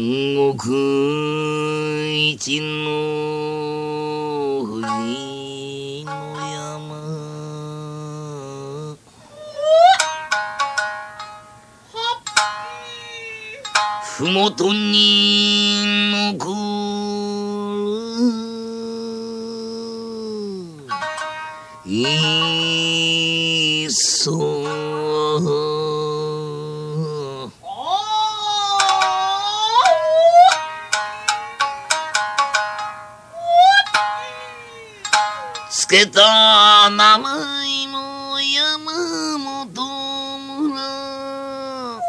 三国一の富士の山、ふもとに残るいっそつけた名前も山本村、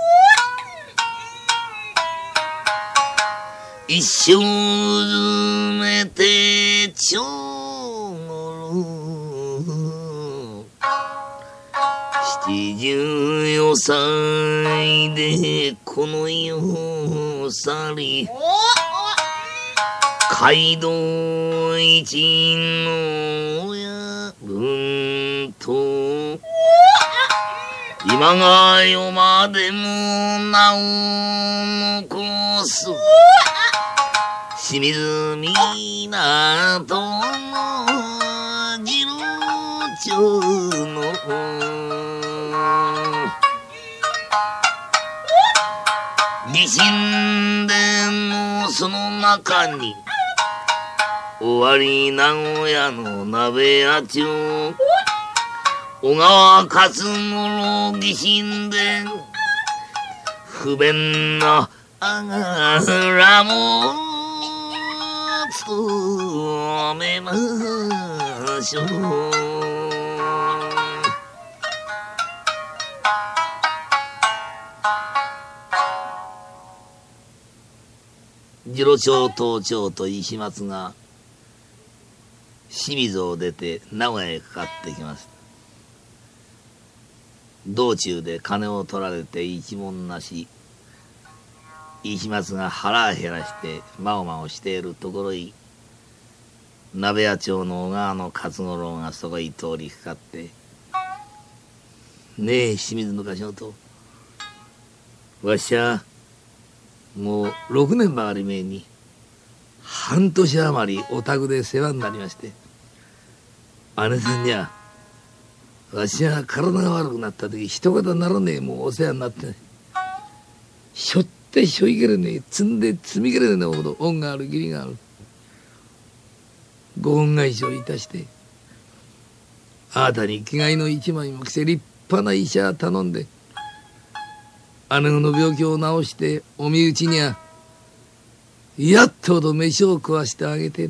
一生埋めてちょう74歳でこの世を去り、街道一の親分と今が世までも名を残す清水港の次郎長の義神殿のその中に尾張名古屋の鍋屋町小川勝五郎義神殿不便なあがらも務めましょう。次郎長東長と石松が清水を出て名古屋へかかってきました。道中で金を取られて一文なし、石松が腹減らしてまおまおしているところへ鍋屋町の小川の勝五郎がそこへ通りかかって、ねえ清水の頭と、わしはもう6年ばかり前に半年余りお宅で世話になりまして、姉さんにはわしが体が悪くなった時一方ならねえもうお世話になって、ね、しょってしょいけれねえ、積んで積みけれねえほど恩がある義理がある。ご恩返しをいたしてあなたに着替えの一枚も着せ立派な医者頼んで姉の病気を治してお身内にはやっとほど飯を食わしてあげて、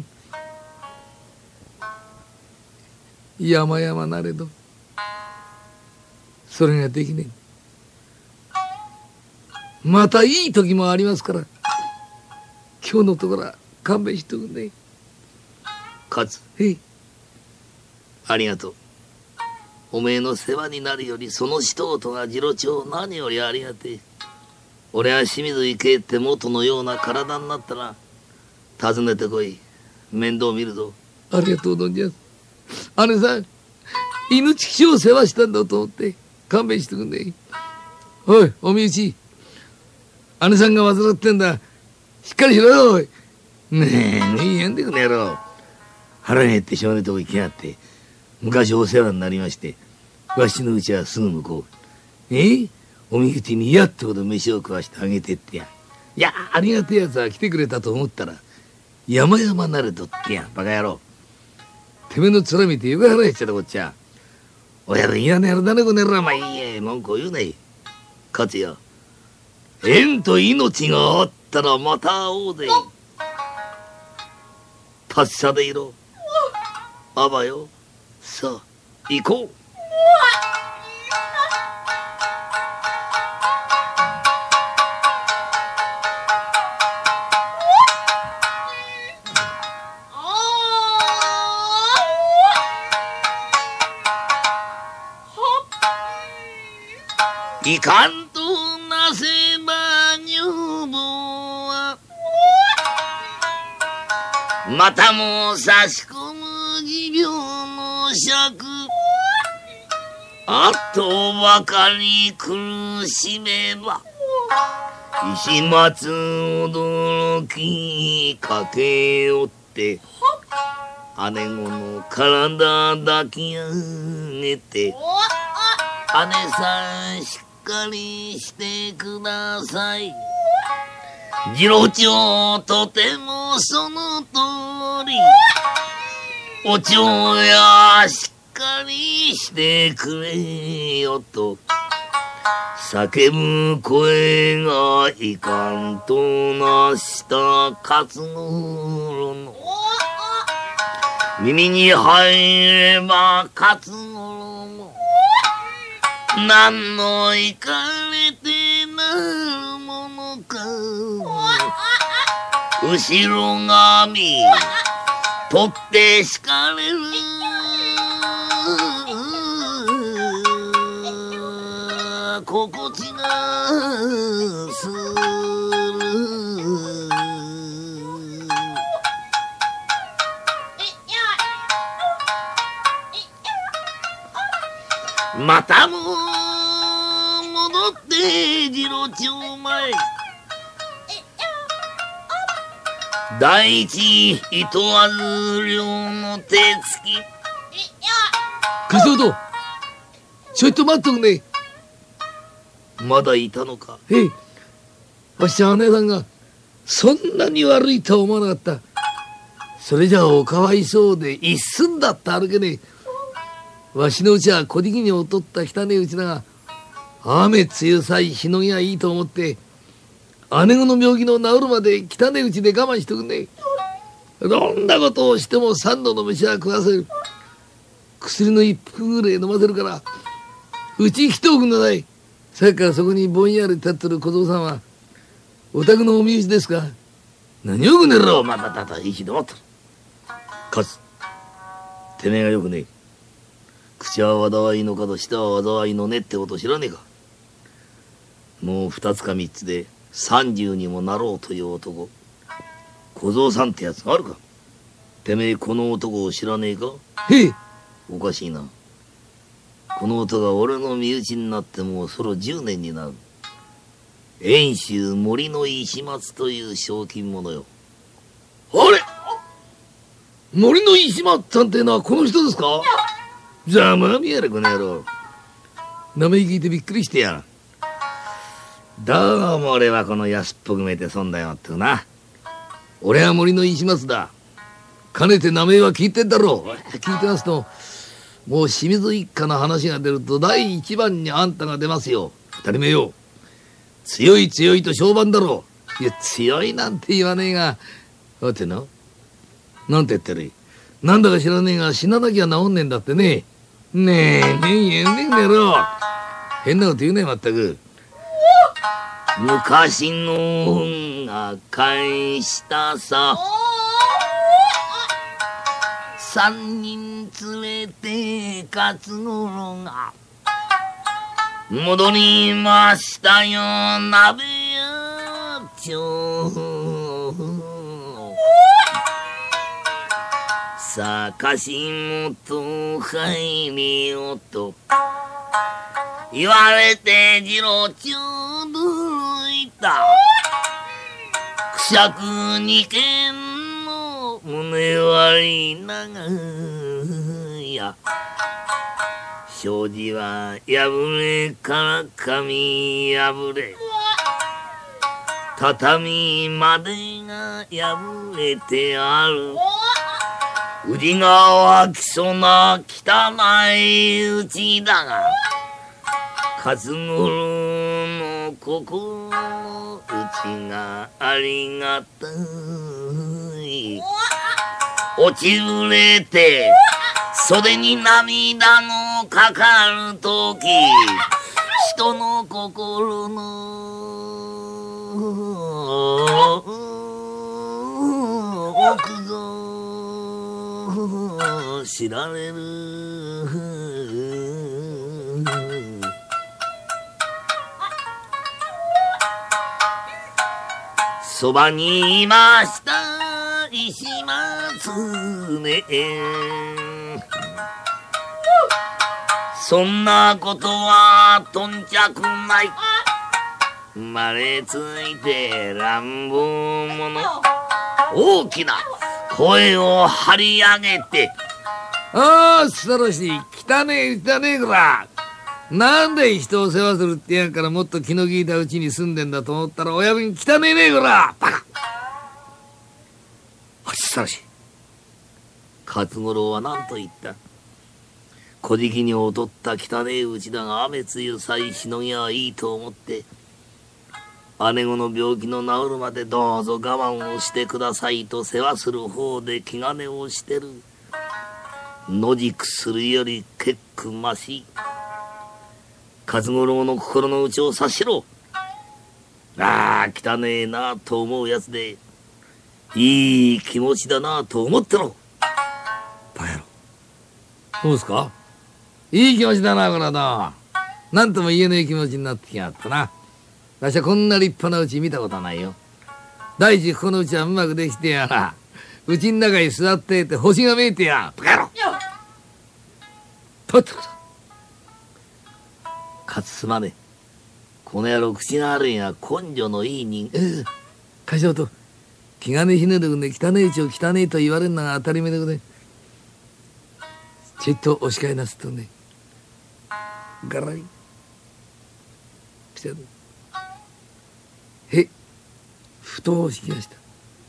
山々なれどそれができねえ。またいい時もありますから今日のところは勘弁しとくんね。勝へい、ありがとう。おめえの世話になるよりその人々が次郎長何よりありがてえ。俺は清水行けって元のような体になったら訪ねてこい、面倒見るぞ。ありがとう存じます。姉さん命吉祥を世話したんだと思って勘弁してくんね。おいお身内、姉さんが患ってんだ、しっかりしろよ。おいねえいいやんでくねえろ、腹減ってしょうがねえとこ行きやがって。昔お世話になりましてわしのうちはすぐ向こう。お身内にやっとほど飯を食わしてあげてってや。いやありがてえやつは来てくれたと思ったら山々なれとってや。バカ野郎、てめえの面見てよく腹減っちゃったこっちゃ。親の嫌な野郎だねこの野郎。まあいいえ文句を言うね。勝つよ、縁と命があったらまた会おうぜ。達者でいろあばよ。さあ行こう。いかんとなせば女房はまたも差し込む持病の尺、あとばかり苦しめば石松驚きかけよって姉子の体抱き上げて、姉さんしっかりしてください。次郎長とてもその通り、お蝶やしっかりしてくれよと叫ぶ声がいかんとなした勝五郎の耳に入れば勝五郎も何のいかれてなるものか、後ろ髪取って叱れる心地がする。またも戻って次郎長前、第一糸わず漁の手つき。 柏本、ちょいと待っとくね。 まだいたのか。 へい、わしは姉さんがそんなに悪いとは思わなかった。それじゃあおかわいそうで一寸だって歩けねえ。わしのうちは小力に劣った汚いうちだが、雨強さいしのぎがいいと思って姉子の病気の治るまで汚いうちで我慢しとくね。どんなことをしても三度の飯は食わせる。薬の一服ぐらい飲ませるからうち来ておくんなさい。さっきからそこにぼんやり立ってる小僧さんはお宅のお身内ですか。 何をくねろ、またいい日で待ってる。勝つ、てめえがよくねえ。口は災いの角、舌は災いの根ってこと知らねえか。もう2つか3つで30にもなろうという男、小僧さんってやつがあるか。てめえこの男を知らねえか。 へえ、 おかしいな。この男が俺の身内になってもうそろ10年になる。遠州森の石松という賞金者よ。 あれ、森の石松さんってのはこの人ですか。 ざまみやれこの野郎。 名前聞いてびっくりしてや。 どうも俺はこの安っぽく見えて損だよってな。 俺は森の石松だ。かねて名前は聞いてんだろう。聞いてますともう清水一家の話が出ると第一番にあんたが出ますよ。二人目よ、強い強いと評判だろう。いや強いなんて言わねえが、だってな、なんて言ってる、なんだか知らねえが死ななきゃ治んねえんだってね。ねえ言えねえんだろ。変なこと言うねえまったく。 昔のが返したさ、3人連れて勝五郎が戻りましたよ鍋屋町。さあ貸元入りよと言われて次郎長驚いた。くしゃく二軒の胸割り長や、障子は破れから紙破れ、畳までが破れてある。売りが湧きそうな汚いうちだが、勝五郎の心の内がありがたい。落ちぶれて袖に涙のかかるとき、人の心の奥ぞ知られる。そばにいました石松ね。そんなことはとんちゃくない。 生まれついて乱暴者。大きな声を張り上げて、 ああ、すろし、汚ねえから。なんで人を世話するってやんからもっと気の利いたうちに住んでんだと思ったら親分汚ねえからバカ。 すろし、勝五郎は何と言った。小じに劣った汚えうちだが雨露さえしのぎはいいと思って姉子の病気の治るまでどうぞ我慢をしてくださいと世話する方で気兼ねをしてる。野宿するより結構まし。勝五郎の心の内を察しろ。ああ、汚えなと思うやつでいい気持ちだなと思ってろ。 バカ野郎。そうですか。いい気持ちだなこれだ。なんとも言えねえ気持ちになってきやがったな。わしはこんな立派なうち見たことはないよ。第一このうちはうまくできてやら、うちん中に座ってて星が見えてや。バカ野郎。とっとと。 かつすまねえ。この野郎口が悪いが根性のいい人。 会長と気兼ねひねるね、汚えうちを汚えと言われるのが当たり前でござい。ちょいとお叱りなすとね。ガラリ。ピタッ。へ、布団を敷きました。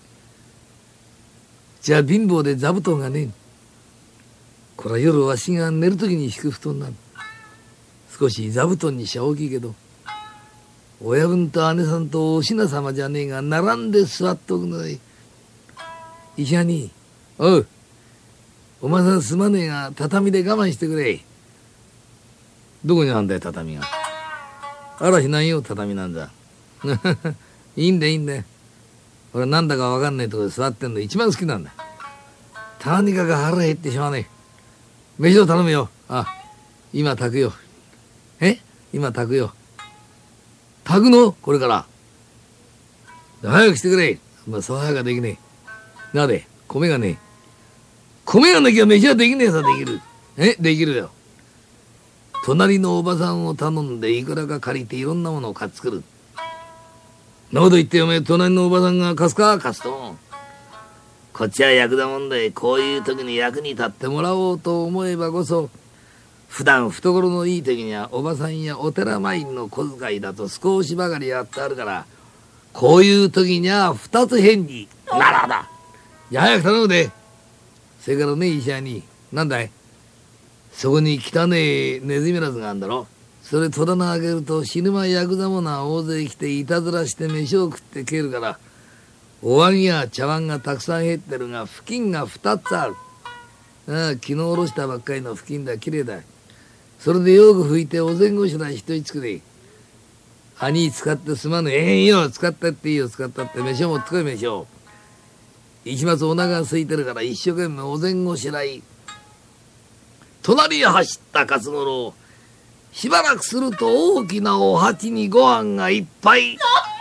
じゃあ貧乏で座布団がねえ。これは夜わしが寝るときに敷く布団なの。少し座布団にしちゃ大きいけど、親分と姉さんとお品様じゃねえが並んで座っとくので、医者に、おう、お前さんすまねえが畳で我慢してくれ。どこにあんだよ畳が。嵐なんよ畳なんだ。いいんだいいんだよ。俺なんだかわかんないところで座ってんの一番好きなんだ。とにかく腹減ってしまうね。飯を頼むよ。あ、今炊くよ。今炊くよ。炊くのこれから。早くしてくれ。まあ、そう早くはできねえ。なで、米がねえ。米がなきゃ飯はできねえさ、できる。できるよ。隣のおばさんを頼んでいくらか借りていろんなものを買ってくる。なこと言っておめえ、隣のおばさんが貸すか貸すと。こっちは役だもんで、こういう時に役に立ってもらおうと思えばこそ、普段懐のいい時にはおばさんやお寺参りの小遣いだと少しばかりやってあるから、こういう時には二つ返事。ならだ。じゃあ早く頼むで。それからね、医者に、なんだい、そこに汚ねえネズミらずがあるんだろ。それ戸棚開けると死ぬ間ヤクザ者は大勢来ていたずらして飯を食って帰るから、お椀や茶碗がたくさん減ってるが布巾が2つある。昨日おろしたばっかりの布巾だ。きれいだ。それでよく拭いてお膳ごしらえしといつくれ。兄使ってすまぬ。いいよ、使ったっていいよ、使ったって。飯を持ってこい、飯を。一末お腹が空いてるから一生懸命お膳ごしらえ。隣へ走った勝五郎。しばらくすると大きなお鉢にご飯がいっぱい。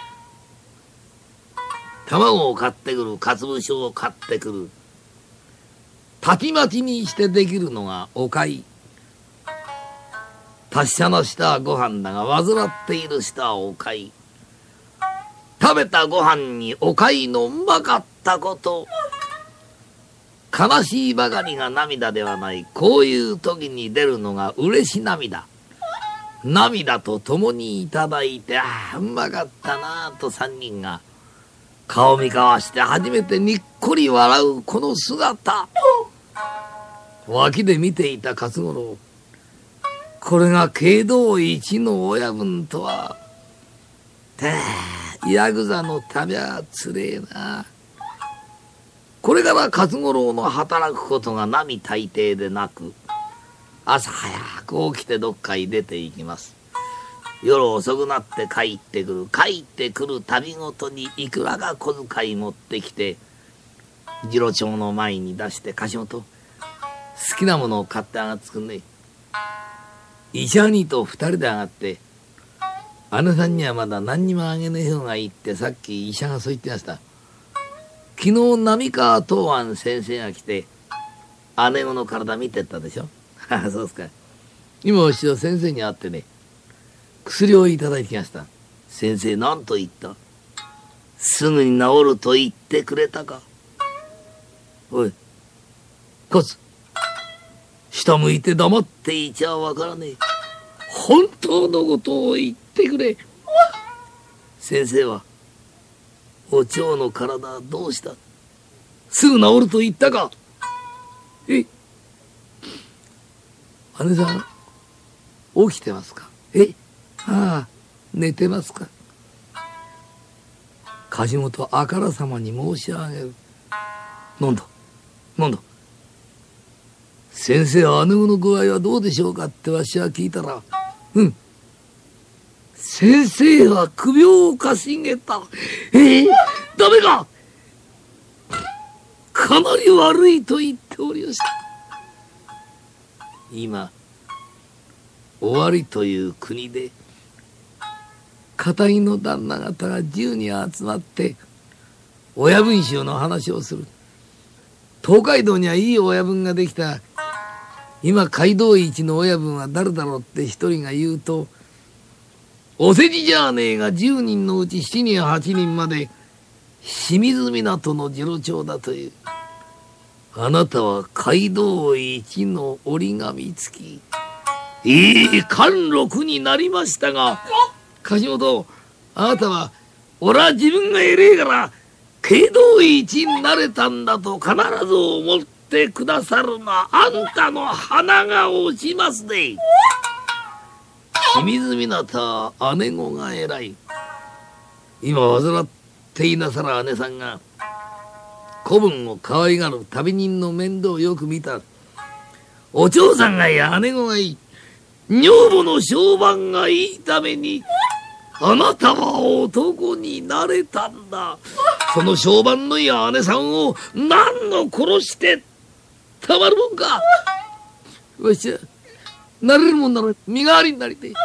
卵を買ってくる、かつぶしを買ってくる。たちまちにしてできるのがお粥。達者な舌はご飯だが患っている舌はお粥。食べたご飯にお粥のうまかったこと。悲しいばかりが涙ではない。こういう時に出るのが嬉し涙。涙と共にいただいて、うまかったなぁと三人が顔見交わして初めてにっこり笑うこの姿。脇で見ていた勝五郎。これが慶道一の親分とは。ヤクザのためはつれえな。これから勝五郎の働くことが並大抵でなく、朝早く起きてどっかへ出て行きます。夜遅くなって帰ってくる。帰ってくる旅ごとにいくらか小遣い持ってきて、次郎長の前に出して貸元、好きなものを買ってあがってくんね。医者にと二人で上がって、姉さんにはまだ何にもあげねえ方がいいってさっき医者がそう言ってました。昨日浪川東庵先生が来て姉子の体見てったでしょ。そうですか。今お師匠先生に会ってね、薬をいただいてきました。 先生何と言った？すぐに治ると言ってくれたか？おい、勝つ。下向いて黙っていちゃわからねえ。本当のことを言ってくれ。先生はお蝶の体どうした？すぐ治ると言ったか？姉さん起きてますか？ああ、寝てますか？梶本あからさまに申し上げる。なんだ先生は姉子の具合はどうでしょうかってわしは聞いたら、先生は首をかしげた。ダメか？かなり悪いと言っておりました。今尾張という国で片木の旦那方が10人集まって親分衆の話をする。東海道にはいい親分ができた。今街道一の親分は誰だろうって一人が言うと、お世辞じゃねえが10人のうち7人8人まで清水港の次郎長だという。あなたは街道一の折り紙付き。貫禄になりましたが、梶本、あなたは俺は自分が偉えから街道一になれたんだと必ず思ってくださるな。あんたの鼻が落ちますね。清水港は姉子が偉い。今患っていなさら姉さんが子分を可愛がる旅人の面倒をよく見た。お嬢さんがいい、姉子がいい、女房の評判がいいためにあなたは男になれたんだ。その評判のいい姉さんを何の殺してたまるもんか。わしはなれるもんなら身代わりになりてえ。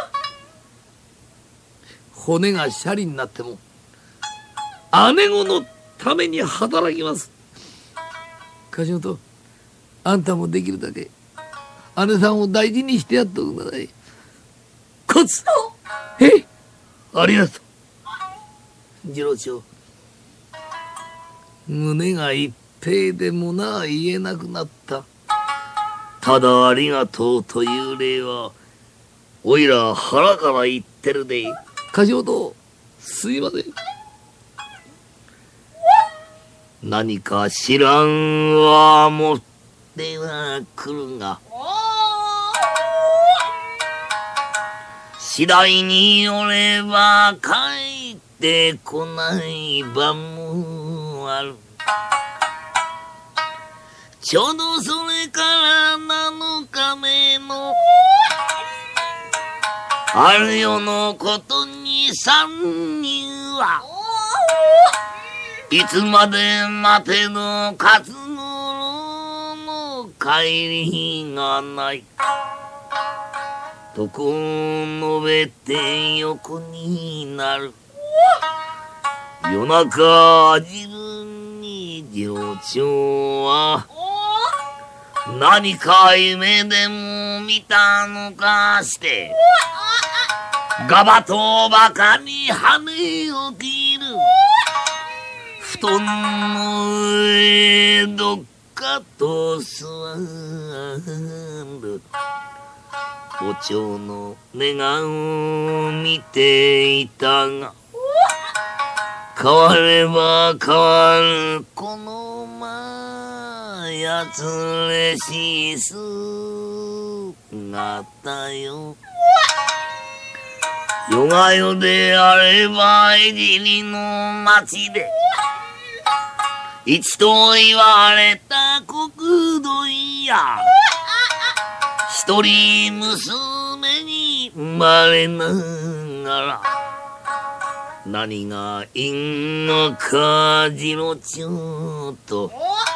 骨がシャリになっても姉子のために働きます。梶本、あんたもできるだけ姉さんを大事にしてやっとくんなさい。こつありがとう。次郎長、胸が一平で物は言えなくなった。ただありがとうという礼はおいら腹から言ってるで。梶本、すいません。何か知らんは持っては来るが、次第によれば帰ってこない晩もある。ちょうどそれから7日目のある夜のことに3人はいつまで待てど勝五郎の帰りがない。とこ述べて横になる。夜中汁に次郎長は何か夢でも見たのかしてガバとばかり跳ね起きる。布団の上どっかと座る。お蝶の寝顔を見ていたが、変われば変わるこのやつれし姿よ。夜が夜であれば江尻の町で一と言われた国土や一人娘に生まれながら何が因果か次郎長と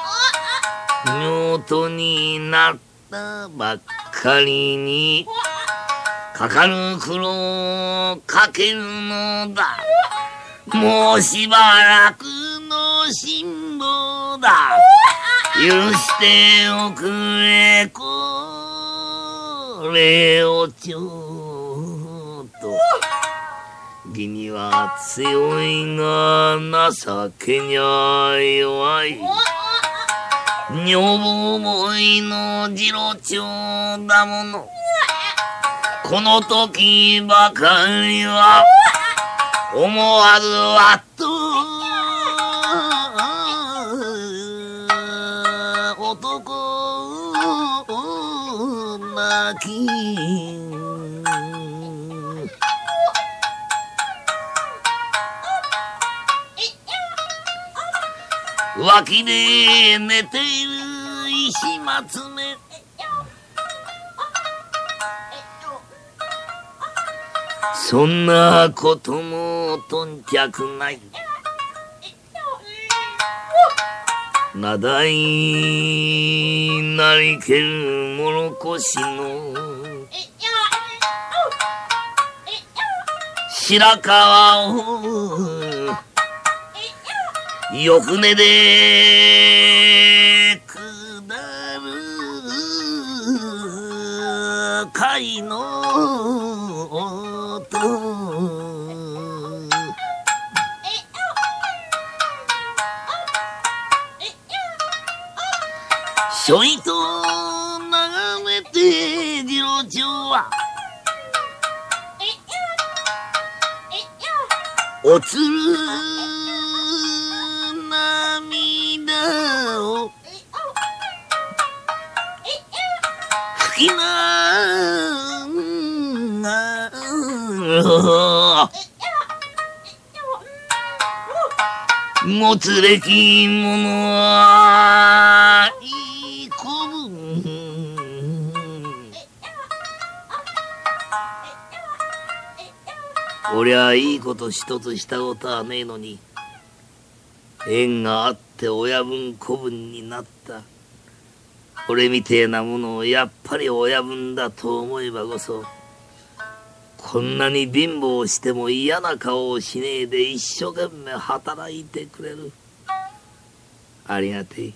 夫婦になったばっかりにかかる苦労をかけるのだ。もうしばらくの辛抱だ。許しておくれこれをちょっと義には強いが情けにゃ弱い。女房思いの次郎長だもの。この時ばかりは思わずわっと男泣き。脇で寝ている石松目。そんなこともとんちゃくない。名題なりけるもろこしの白川をよくねで下る貝の音。ひょいと眺めて次郎長はおつる涙を吹きながらもつれき者はいい子分。俺はいいこと一つしたことはねえのに縁があって親分子分になった。俺みてえなものをやっぱり親分だと思えばこそこんなに貧乏しても嫌な顔をしねえで一生懸命働いてくれる。ありがてえ。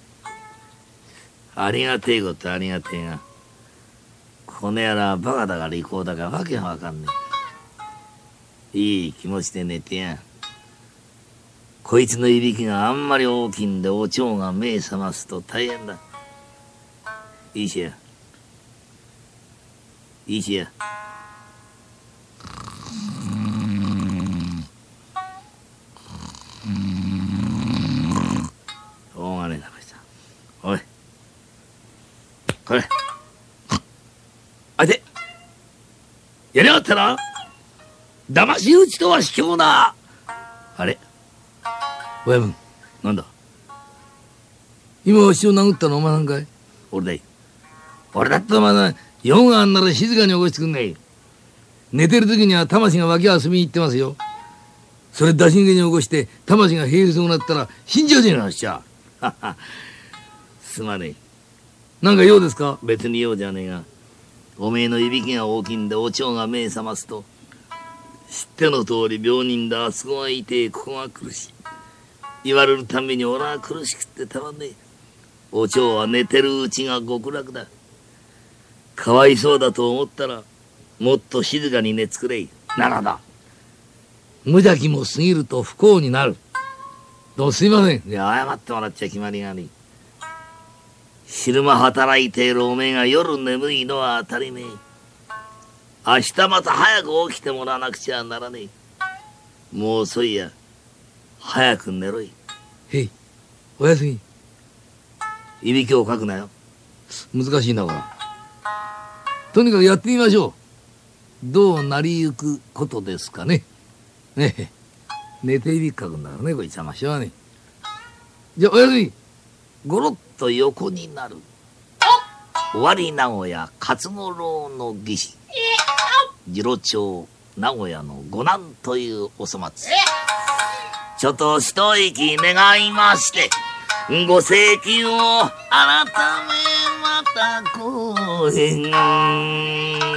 ありがてえことありがてえがこの野郎バカだか利口だかわけがわかんねえ。いい気持ちで寝てや。こいつのいびきがあんまり大きいんでお蝶が目覚ますと大変だ。いいしや。いいしや。しょうがねえなこいつは。おいこれあいてやりやがったな。騙し討ちとは卑怯な。あれ親分なんだ。今わしを殴ったのお前なんかい。俺だい。俺だってお前な用があんなら静かに起こしてくんない。寝てる時には魂が脇遊びに行ってますよ。それ出し逃げに起こして魂が平そうになったら死んじゃうじゃないしちゃ。すまねえ。なんか用ですか。別に用じゃねえがおめえのいびきが大きいんでお蝶が目覚ますと知っての通り病人だ。あそこが痛えここが苦しい言われるたびに俺は苦しくってたまんねえ。お蝶は寝てるうちが極楽だ。かわいそうだと思ったらもっと静かに寝つくれい。ならだ無邪気も過ぎると不幸になる。どうもすいません。いや謝ってもらっちゃ決まりがねえ。昼間働いているおめえが夜眠いのは当たりねえ。明日また早く起きてもらわなくちゃならねえ。もう遅いや。早く寝ろい。へいおやすみ。いびきをかくなよ。難しいなこれ。とにかくやってみましょう。どうなりゆくことですかね。ねえ寝ていびきかくんだからねこいつは。まあしょうがねえ。じゃあおやすみ。ゴロッと横になる。尾張名古屋勝五郎の義士次郎長名古屋の五男というお粗末。ちょっと一息願いましてご請求を改めまた公演。